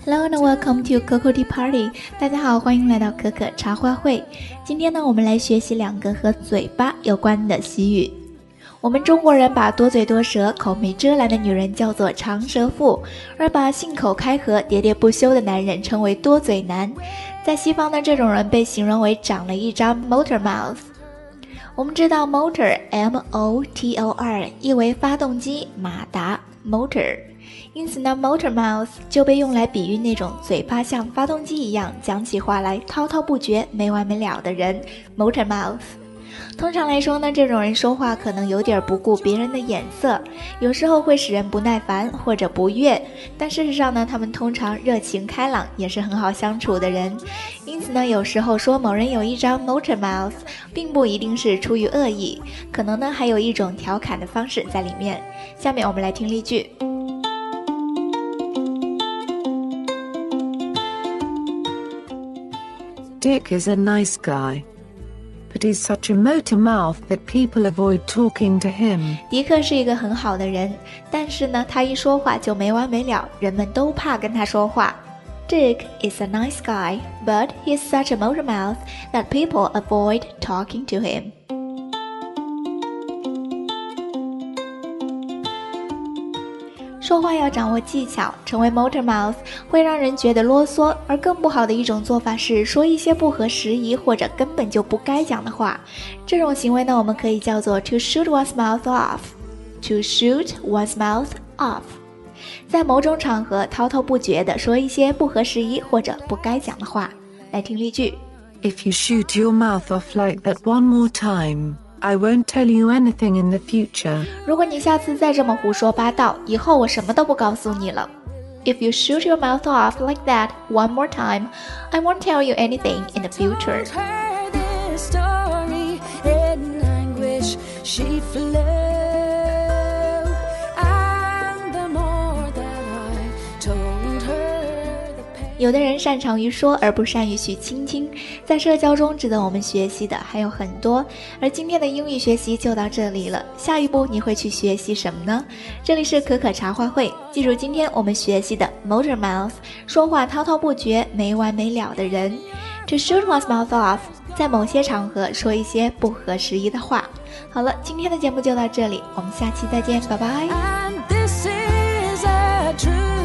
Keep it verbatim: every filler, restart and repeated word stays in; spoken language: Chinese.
Hello and welcome to Coco Tea Party。 大家好，欢迎来到可可茶话会。今天呢，我们来学习两个和嘴巴有关的习语。我们中国人把多嘴多舌、口没遮拦的女人叫做长舌妇，而把信口开河、喋喋不休的男人称为多嘴男。在西方呢，这种人被形容为长了一张 motor mouth。我们知道 motor M O T O R 意为发动机、马达 motor， 因此呢 motor mouth 就被用来比喻那种嘴巴像发动机一样讲起话来滔滔不绝、没完没了的人 motor mouth。通常来说呢，这种人说话可能有点不顾别人的眼色，有时候会使人不耐烦或者不悦，但事实上呢，他们通常热情开朗，也是很好相处的人。因此呢，有时候说某人有一张 motor mouth 并不一定是出于恶意，可能呢还有一种调侃的方式在里面。下面我们来听例句。 Dick is a nice guy.But he's such a motor mouth that people avoid talking to him. 迪克是一个很好的人，但是呢，他一说话就没完没了，人们都怕跟他说话。Dick is a nice guy, but he's such a motor mouth that people avoid talking to him. 说话要掌握技巧，成为 motor mouth 会让人觉得啰嗦，而更不好的一种做法是说一些不合时宜或者根本就不该讲的话。这种行为呢，我们可以叫做 to shoot one's mouth off。 To shoot one's mouth off， 在某种场合滔滔不绝地说一些不合时宜或者不该讲的话。来听例句。 If you shoot your mouth off like that one more time,I won't tell you anything in the future. 如果你下次再这么胡说八道，以后我什么都不告诉你了。 If you shoot your mouth off like that one more time, I won't tell you anything in the future. Story, 有的人擅长于说而不善于去倾听，在社交中值得我们学习的还有很多，而今天的英语学习就到这里了。下一步你会去学习什么呢？这里是可可茶话会，记住今天我们学习的 motor mouth， 说话滔滔不绝、没完没了的人。 To shoot one's mouth off， 在某些场合说一些不合时宜的话。好了，今天的节目就到这里，我们下期再见，拜拜。